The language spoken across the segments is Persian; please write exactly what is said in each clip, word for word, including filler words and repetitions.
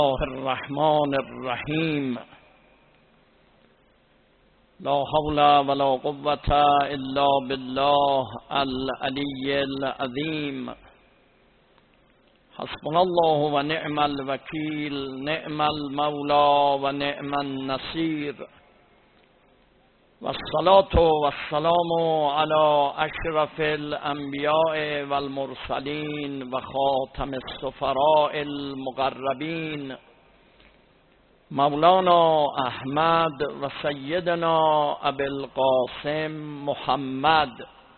الرحمن الرحیم. لا حول ولا قوة الا بالله العلی العظیم. حسبنا الله و نعم الوکیل، نعم المولا و نعم النصیر. والصلاة والسلام على اشرف الانبیاء والمرسلین و خاتم السفراء المقربین مولانا احمد و سیدنا ابی القاسم محمد.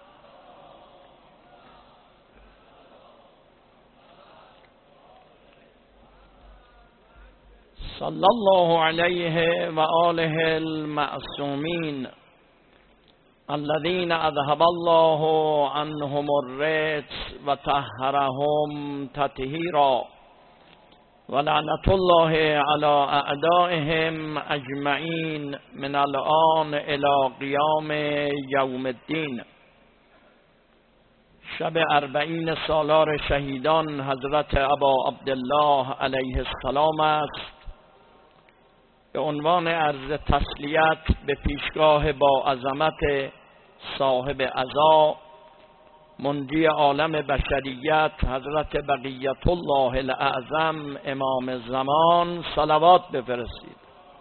صلی الله علیه و آله المعصومین الذین اذهب الله عنهم الرجس و طهرهم تطهیرا و لعنت الله علی اعدائهم اجمعین من الآن الی قیام یوم الدین. شب اربعین سالار شهیدان حضرت ابا عبدالله علیه السلام است. به عنوان عرض تسلیت به پیشگاه با عظمت صاحب عزا منجی عالم بشریت حضرت بقیت الله الاعظم امام زمان صلوات بفرستید.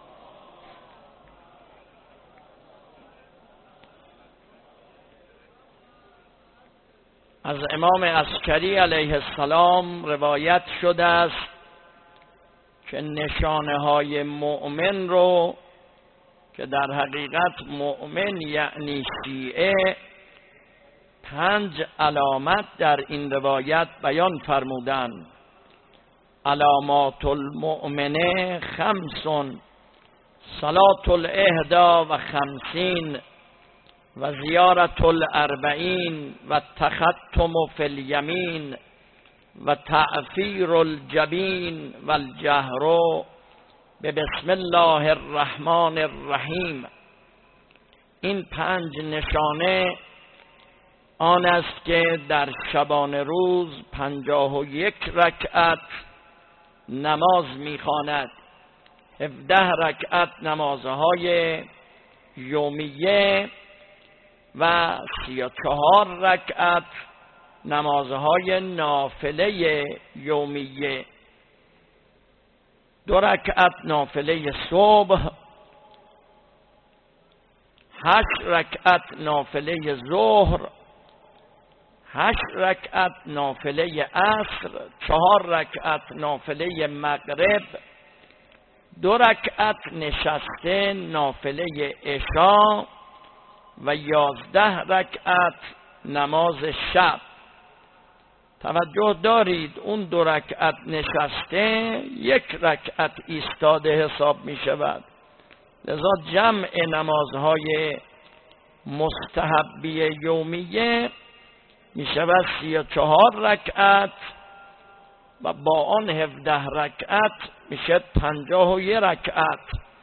از امام عسکری علیه السلام روایت شده است که نشانه های مؤمن رو که در حقیقت مؤمن یعنی شیعه پنج علامت در این روایت بیان فرمودند. علامات المؤمنه خمسون، صلاة الاحدا و خمسین و زیارت الاربعین و تختم فی الیمین و تعفیر الجبین و الجهر به بسم الله الرحمن الرحیم. این پنج نشانه آن است که در شبانه روز پنجاه و یک رکعت نماز میخواند، هفده رکعت نمازهای یومیه و سی و چهار رکعت نمازهای نافله یومیه، دو رکعت نافله صبح، هشت رکعت نافله ظهر، هشت رکعت نافله عصر، چهار رکعت نافله مغرب، دو رکعت نشسته نافله عشا و یازده رکعت نماز شب. توجه دارید اون دو رکعت نشسته یک رکعت ایستاده حساب می شود، لذا جمع نمازهای مستحبی یومیه می شود سی و چهار رکعت و با آن هفده رکعت میشه پنجاه و یک رکعت.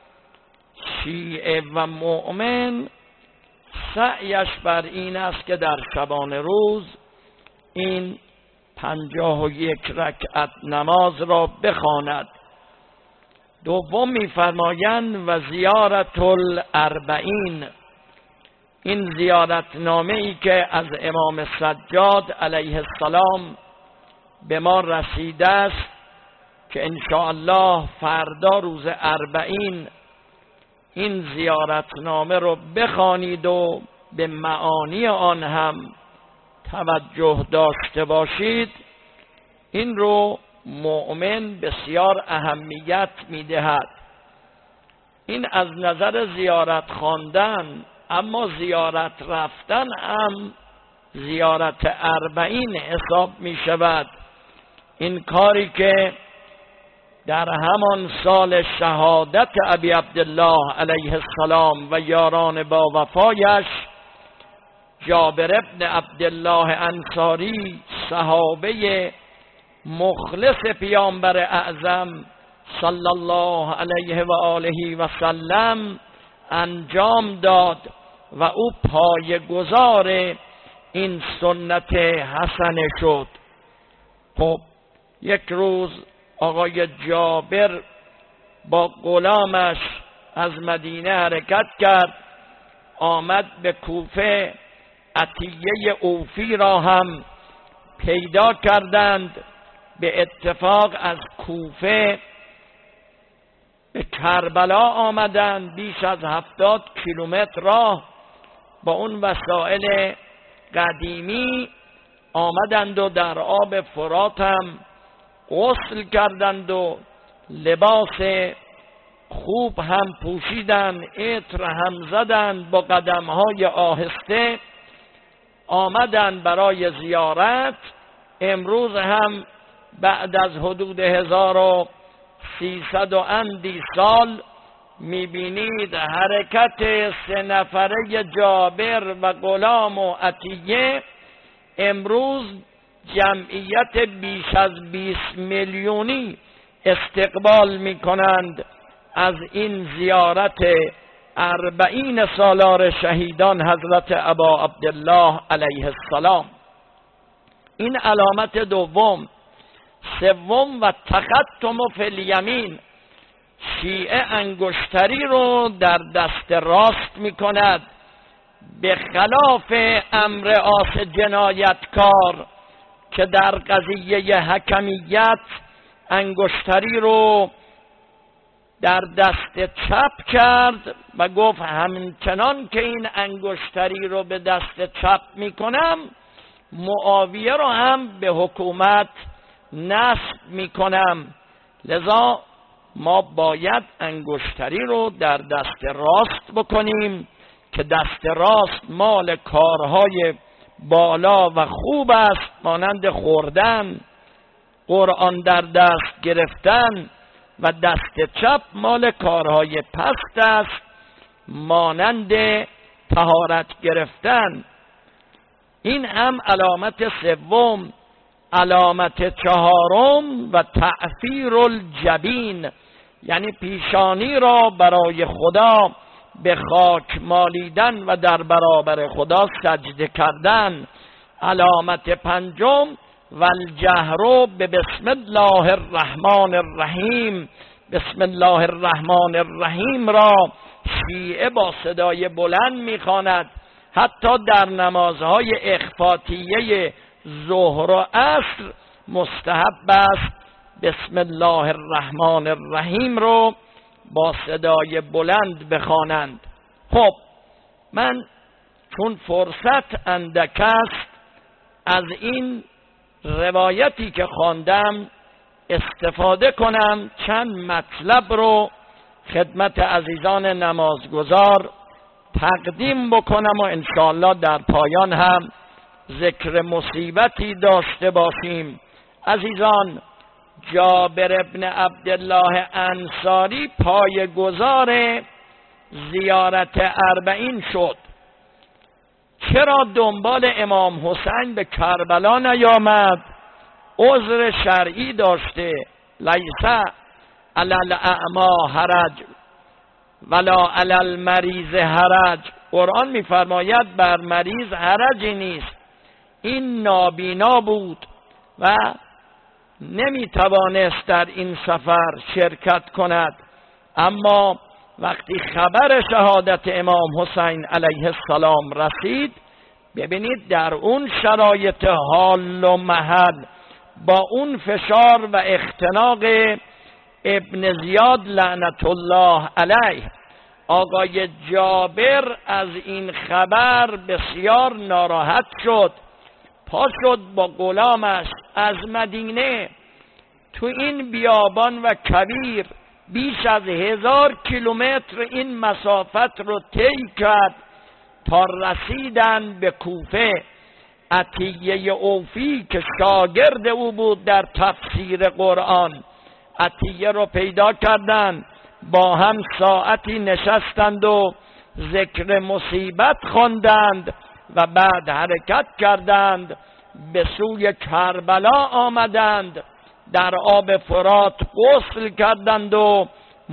شیعه و مؤمن سعیش بر این است که در شبانه روز این پنجاه و یک رکعت نماز را بخواند. دوم می‌فرمایند و زیارت الاربعین، این زیارت نامه ای که از امام سجاد علیه السلام به ما رسیده است که انشاءالله فردا روز اربعین این زیارت نامه رو بخوانید و به معانی آن هم توجه داشته باشید. این رو مؤمن بسیار اهمیت میدهد. این از نظر زیارت خواندن، اما زیارت رفتن هم زیارت اربعین حساب می شود. این کاری که در همان سال شهادت ابی عبدالله علیه السلام و یاران با وفایش جابر ابن عبدالله انصاری صحابه مخلص پیامبر اعظم صلی الله علیه و آله و سلم انجام داد و او پایه‌گذار این سنت حسنه شد. خب یک روز آقای جابر با غلامش از مدینه حرکت کرد، آمد به کوفه. عطیه اوفی را هم پیدا کردند. به اتفاق از کوفه به کربلا آمدند، بیش از هفتاد کیلومتر راه با اون وسایل قدیمی آمدند و در آب فرات هم غسل کردند و لباس خوب هم پوشیدند، عطر هم زدند، با قدمهای آهسته آمدند برای زیارت. امروز هم بعد از حدود هزار و سیصد و اندی سال میبینید حرکت سه نفره جابر و غلام و عطیه امروز جمعیت بیش از بیست میلیونی استقبال میکنند از این زیارت اربعین سالار شهیدان حضرت ابا عبدالله علیه السلام. این علامت دوم. سوم و تختم فی الیمین، شیعه انگشتری رو در دست راست می کند، به خلاف امر آس جنایتکار که در قضیه حکمیت انگشتری رو در دست چپ کرد و گفت همچنان که این انگشتری رو به دست چپ می کنم، معاویه رو هم به حکومت نصب می کنم. لذا ما باید انگشتری رو در دست راست بکنیم که دست راست مال کارهای بالا و خوب است، مانند خوردن، قرآن در دست گرفتن، و دست چپ مال کارهای پست است، مانند طهارت گرفتن. این هم علامت سوم. علامت چهارم و تعفیر الجبین، یعنی پیشانی را برای خدا به خاک مالیدن و در برابر خدا سجده کردن. علامت پنجم و الجهر به بسم الله الرحمن الرحیم. بسم الله الرحمن الرحیم را شیعه با صدای بلند میخواند. حتی در نمازهای اخفاتیه ظهر و عصر مستحب است بسم الله الرحمن الرحیم رو با صدای بلند بخوانند. خب من چون فرصت اندک است از این روایتی که خواندم استفاده کنم، چند مطلب رو خدمت عزیزان نمازگزار تقدیم بکنم و انشاءالله در پایان هم ذکر مصیبتی داشته باشیم. عزیزان، جابر ابن عبدالله انصاری پایه‌گذار زیارت اربعین شد. چرا دنبال امام حسین به کربلا نیامد؟ عذر شرعی داشته. لیس علی الاعمی حرج ولا علی المریض حرج. قرآن میفرماید بر مریض حرجی نیست. این نابینا بود و نمیتوانست در این سفر شرکت کند، اما وقتی خبر شهادت امام حسین علیه السلام رسید، ببینید در اون شرایط حال و محل با اون فشار و اختناق ابن زیاد لعنت الله علیه، آقای جابر از این خبر بسیار ناراحت شد. پا شد با غلامش از مدینه تو این بیابان و کویر بیش از هزار کیلومتر این مسافت رو طی کرد تا رسیدن به کوفه. عطیه اوفی که شاگرد او بود در تفسیر قرآن، عطیه رو پیدا کردند، با هم ساعتی نشستند و ذکر مصیبت خواندند و بعد حرکت کردند، به سوی کربلا آمدند، در آب فرات غسل کردند و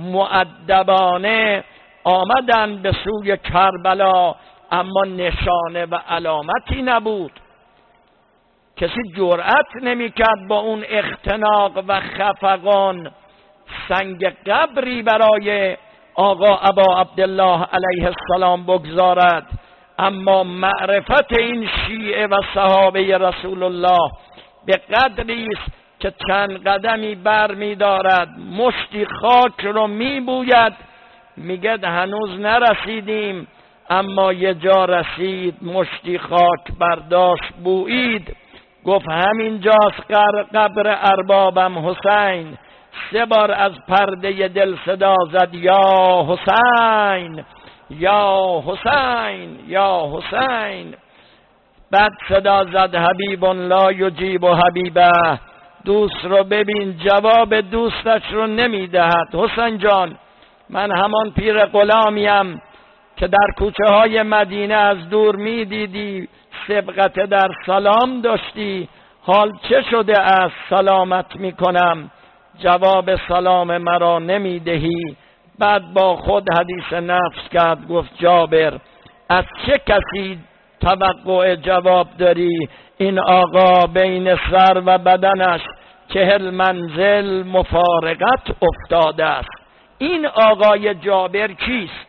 مؤدبانه آمدند به سوی کربلا، اما نشانه و علامتی نبود. کسی جرأت نمیکرد با اون اختناق و خفقان سنگ قبری برای آقا ابا عبدالله علیه السلام بگذارد. اما معرفت این شیعه و صحابه رسول الله به قدری است که چند قدمی بر می دارد، مشتی خاک رو می بوید، میگه هنوز نرسیدیم، اما یه جا رسید، مشتی خاک برداشت بویید، گفت همینجاست قبر اربابم حسین. سه بار از پرده دل صدا زد یا حسین یا حسین یا حسین. بعد صدا زد حبیب لا یجیب حبیبه، دوست رو ببین جواب دوستش رو نمیدهد. حسین جان، من همان پیر غلامیم که در کوچه های مدینه از دور میدیدی، سبقت در سلام داشتی، حال چه شده است سلامت میکنم، جواب سلام مرا نمیدهی. بعد با خود حدیث نفس کرد، گفت جابر از چه کسی توقع جواب داری؟ این آقا بین سر و بدنش چهل منزل مفارقت افتاده است. این آقای جابر کیست؟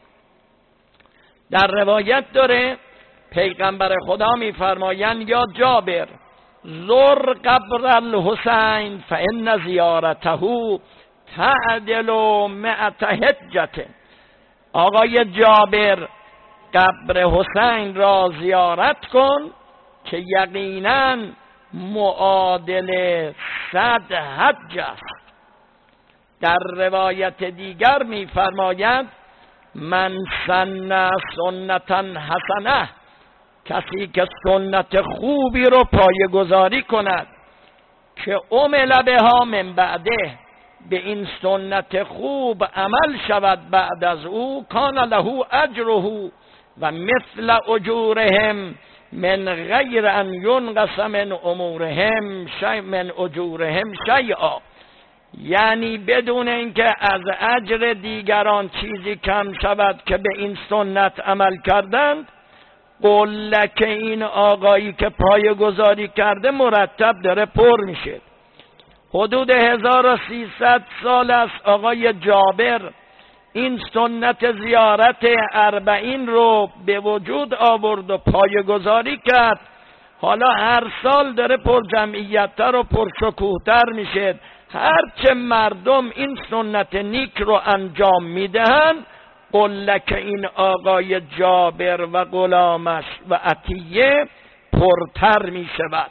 در روایت داره پیغمبر خدا میفرمایند یا جابر زر قبر الحسین فان زیارته تعدل مئة حجة. آقای جابر قبر حسین را زیارت کن که یقینا معادل صد حج است. در روایت دیگر میفرماید من سن سنتا حسنه، کسی که سنت خوبی رو پایه‌گذاری کند که عمل بها من بعده، به این سنت خوب عمل شود بعد از او، کان له اجره و مثل اجورهم من غیر ان ینقص من امورهم شیء من اجورهم شیئا، یعنی بدون اینکه از اجر دیگران چیزی کم شود که به این سنت عمل کردند. قلک این آقایی که پایه گذاری کرده مرتب داره پر میشه. حدود هزار و سیصد سال است آقای جابر این سنت زیارت اربعین رو به وجود آورد و پایه گذاری کرد. حالا هر سال داره پر جمعیت‌تر و پر شکوه‌تر میشه. هرچه مردم این سنت نیک رو انجام میدهن، قلک این آقای جابر و غلامش و عطیه پرتر میشود.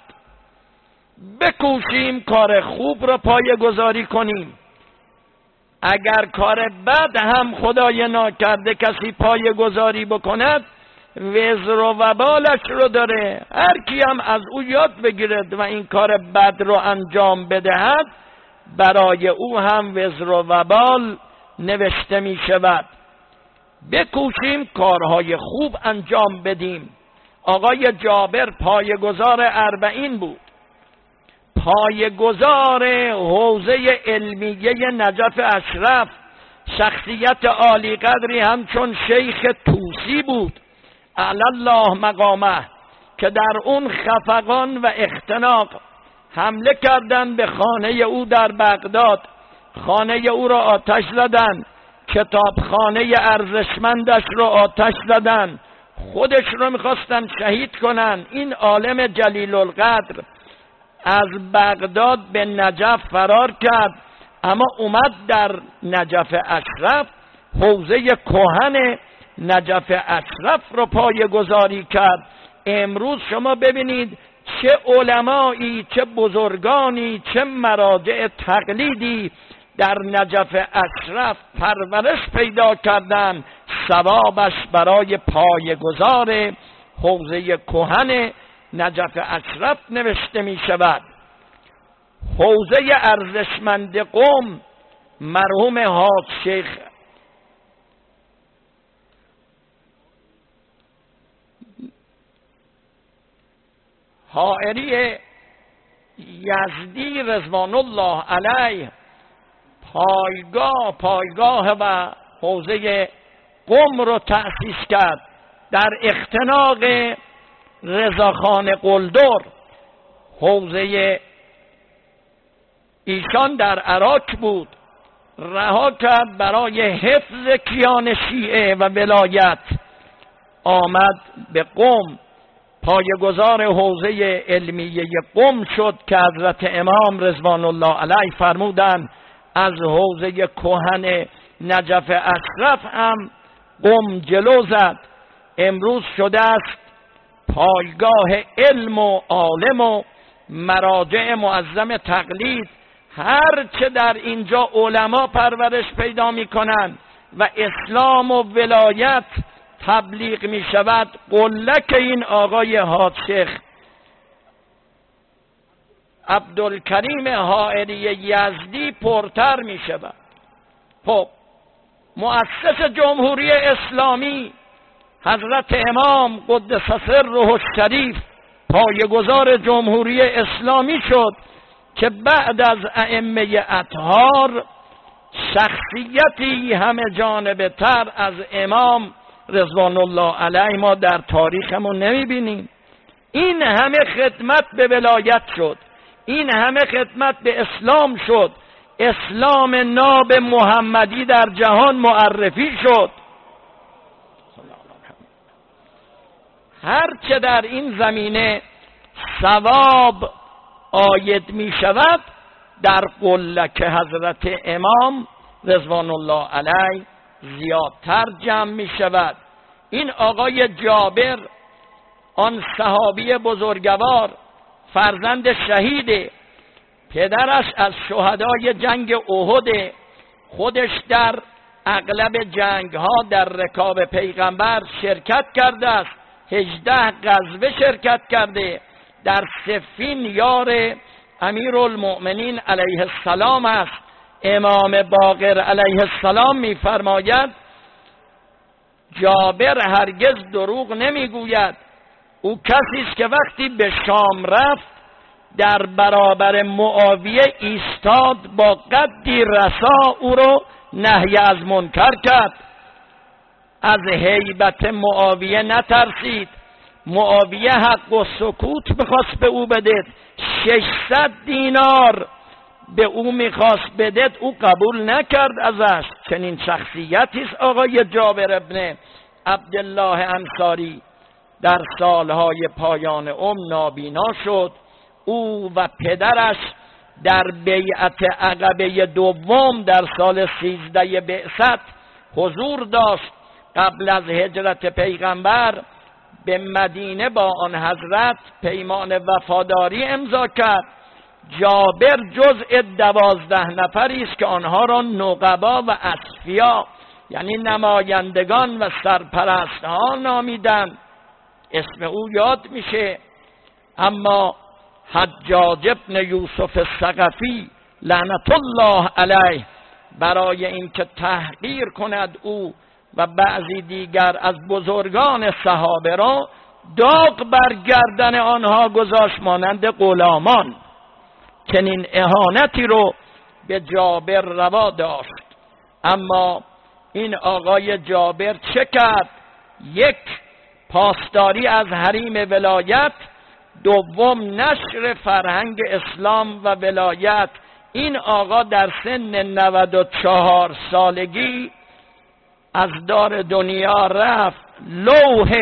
بکوشیم کار خوب را پایه گذاری کنیم. اگر کار بد هم خدای ناکرده کسی پایه گذاری بکند، وزر و وبالش رو داره. هر کی هم از او یاد بگیرد و این کار بد رو انجام بدهد، برای او هم وزر و وبال نوشته می شود. بکوشیم کارهای خوب انجام بدیم. آقای جابر پایه‌گذار اربعین بود، پایه‌گذار حوزه علمیه نجف اشرف، شخصیت عالی قدری همچون شیخ طوسی بود اعلی الله مقامه، که در اون خفقان و اختناق حمله کردند به خانه او در بغداد، خانه او را آتش زدند، کتابخانه ارزشمندش را آتش زدند، خودش رو میخواستن شهید کنن. این عالم جلیل القدر از بغداد به نجف فرار کرد، اما اومد در نجف اشرف، حوزه کهن نجف اشرف رو پایه گذاری کرد. امروز شما ببینید چه علمایی، چه بزرگانی، چه مراجع تقلیدی در نجف اشرف پرورش پیدا کردن، ثوابش برای پایه‌گذار حوزه کهن نجف اشرف نوشته می شود. حوزه ارزشمند قم مرحوم حاج شیخ حائری یزدی رضوان الله علیه پایگاه پایگاه و حوزه قم رو تأسیس کرد در اختناق رضاخان قلدر. حوزه ایشان در عراق بود، رها کرد برای حفظ کیان شیعه و ولایت، آمد به قم، پایه‌گذار حوزه علمیه قم شد که حضرت امام رضوان الله علیه فرمودند از حوزه کهن نجف اشرف هم قم جلو زد. امروز شده است پایگاه علم و عالم و مراجع معظم تقلید. هر چه در اینجا علما پرورش پیدا می کنند و اسلام و ولایت تبلیغ می شود، قلک این آقای حاج شیخ عبدالکریم حائری یزدی پرتر می شود. خب مؤسس جمهوری اسلامی حضرت امام قدس سره الشریف پایه‌گذار جمهوری اسلامی شد که بعد از ائمه اطهار شخصیتی همه جانبه تر از امام رضوان الله علیه ما در تاریخمون نمی بینیم. این همه خدمت به ولایت شد، این همه خدمت به اسلام شد، اسلام ناب محمدی در جهان معرفی شد. هر چه در این زمینه ثواب آید می شود در قلک حضرت امام رضوان الله علیه زیادتر جمع می شود. این آقای جابر، آن صحابی بزرگوار، فرزند شهید، پدرش از شهدای جنگ احد، خودش در اغلب جنگ ها در رکاب پیغمبر شرکت کرده است، هجده غزوه شرکت کرده، در صفین یار امیرالمؤمنین علیه السلام است. امام باقر علیه السلام می‌فرماید جابر هرگز دروغ نمیگوید. او کسی است که وقتی به شام رفت در برابر معاویه ایستاد، با قدی رسا او رو نهی از منکر کرد، از هیبت معاویه نترسید. معاویه حق و سکوت میخواست به او بده، ششصد دینار به او میخواست بده، او قبول نکرد ازش. چنین شخصیتی است آقای جابر ابن عبدالله انصاری. در سالهای پایان عمر نابینا شد. او و پدرش در بیعت عقبه دوم در سال سیزده بعثت حضور داشت. قبل از هجرت پیغمبر به مدینه با آن حضرت پیمان وفاداری امضا کرد. جابر جزء دوازده نفری است که آنها را نقبا و اصفیا، یعنی نمایندگان و سرپرستان نامیدند. اسم او یاد میشه. اما حجاج ابن یوسف الثقفی لعنت الله علیه برای اینکه تحقیر کند او و بعضی دیگر از بزرگان صحابه را، داغ بر گردن آنها گذاشت مانند غلامان. چنین اهانتی رو به جابر روا داشت. اما این آقای جابر چه کرد؟ یک، پاسداری از حریم ولایت، دوم نشر فرهنگ اسلام و ولایت. این آقا در سن نود و چهار سالگی از دار دنیا رفت. لوح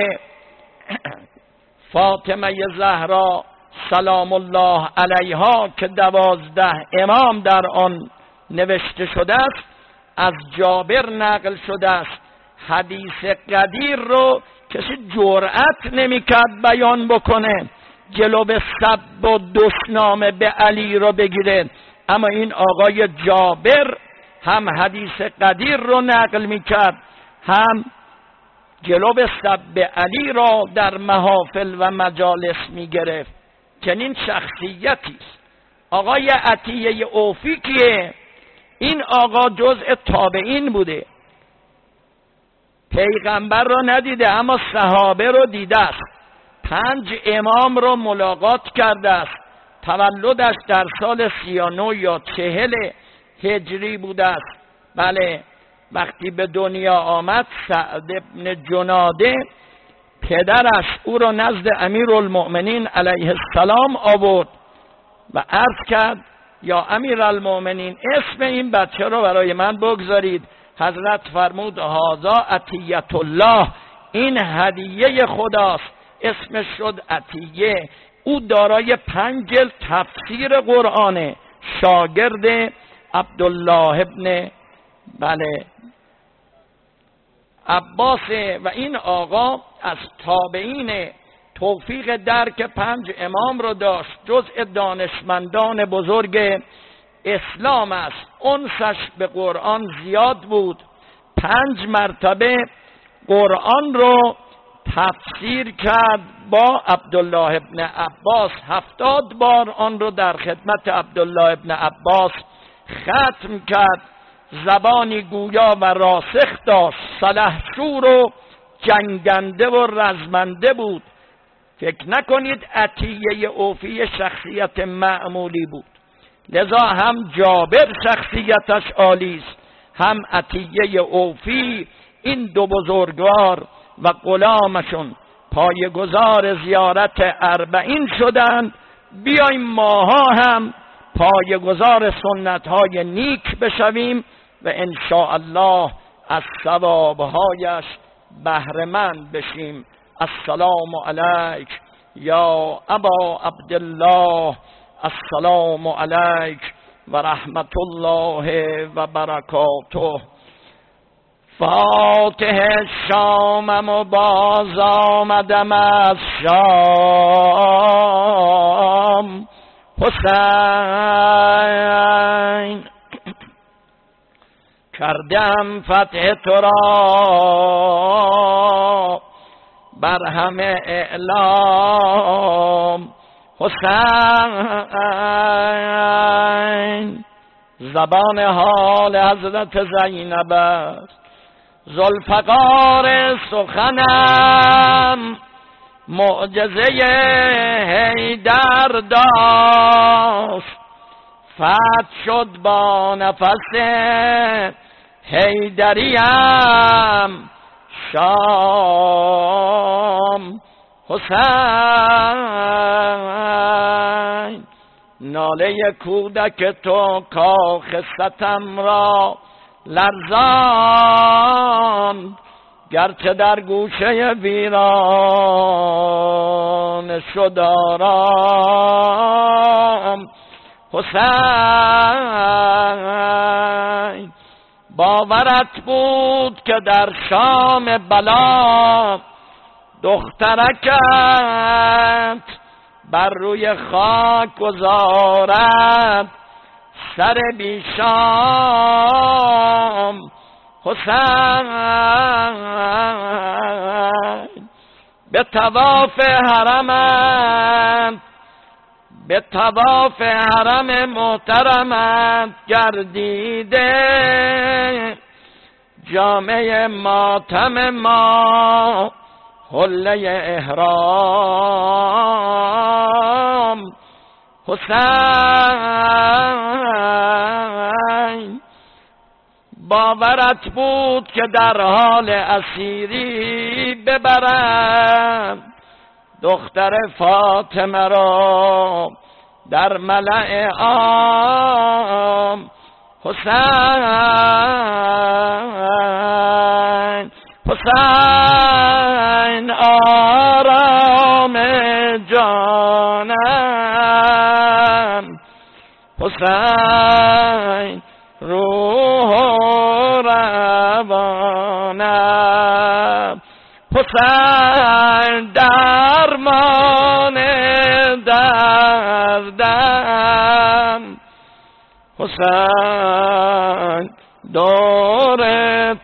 فاطمه زهرا سلام الله علیها که دوازده امام در آن نوشته شده است از جابر نقل شده است. حدیث قدیر رو کسی جرأت نمیکرد بیان بکنه، جلو به سب و دشنامه به علی رو بگیره. اما این آقای جابر هم حدیث قدیر رو نقل میکرد، هم جلو به سب علی را در محافل و مجالس میگرفت. چنین شخصیتی است. آقای عطیه اوفی که این آقا جزء تابعین بوده، پیغمبر را ندیده اما صحابه رو دیده است. پنج امام رو ملاقات کرده است. تولدش در سال سی و نه یا چهل هجری بوده است. بله، وقتی به دنیا آمد سعد ابن جناده پدرش او را نزد امیرالمؤمنین علیه السلام آورد. و عرض کرد یا امیرالمؤمنین اسم این بچه رو برای من بگذارید. حضرت فرمود هذا عطیة الله، این هدیه خداست. اسمش شد عطیه. او دارای پنج جلد تفسیر قرآنه، شاگرد عبدالله ابن بله عباس و این آقا از تابعین توفیق درک پنج امام رو داشت، جزء دانشمندان بزرگ اسلام است. انسش به قرآن زیاد بود، پنج مرتبه قرآن رو تفسیر کرد با عبدالله ابن عباس، هفتاد بار آن رو در خدمت عبدالله ابن عباس ختم کرد. زبانی گویا و راسخ داشت، سلحشور و جنگنده و رزمنده بود. فکر نکنید عطیه اوفی شخصیت معمولی بود، لذا هم جابر شخصیتش عالی است، هم عطیه اوفی. این دو بزرگوار و غلامشون پایه‌گذار زیارت اربعین شدند. بیایم ماها هم پایه‌گذار سنت‌های نیک بشویم و ان شاء الله از ثواب‌هایش بهره مند بشیم. السلام علیک یا ابا عبدالله، السلام علیک و رحمت الله و برکاته. فاتح شامم و باز آمدم از شام، حسین کردم فتح تو را بر همه اعلام. حسین زبان حال حضرت زینب است، ذوالفقار سخنم معجزه حیدر داشت. فتح شد با نفس حیدریم شام. حسین ناله کودک تو کاخ ستم را لرزاند، گرچه در گوشه ویران شد آرام. حسین باورت بود که در شام بلا دخترکت بر روی خاک گذارد سر بیشام. حسین به طواف حرمت به طواف حرم محترمت گردیده، جامعه ماتم ما حله احرام. حسین باورت بود که در حال اسیری ببرم دختر فاطمه را در ملأ عام. حسین حسین آرام جانم، حسین روح و روانم، حسین درمان دردم. حسین دورت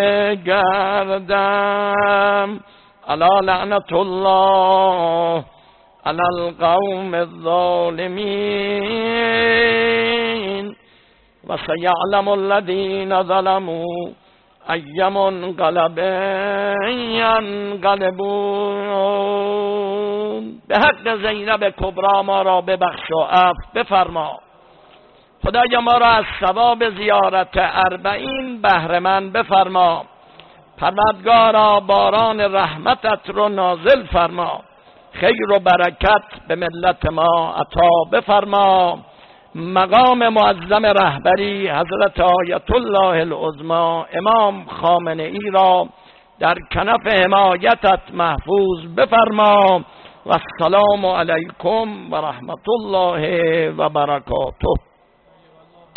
بگردم. الا لعنت الله علی القوم الظالمین و سیعلم الذین ظلموا ای منقلب ینقلبون. به حق زینب کبری ما را ببخش و عفو بفرما. خدایا ما را از ثواب زیارت اربعین بهره مند بفرما. پروردگارا باران رحمتت رو نازل فرما. خیر و برکت به ملت ما عطا بفرما. مقام معظم رهبری حضرت آیت الله العظما امام خامنه ای را در کنف حمایتت محفوظ بفرما. و السلام علیکم و رحمت الله و برکاته.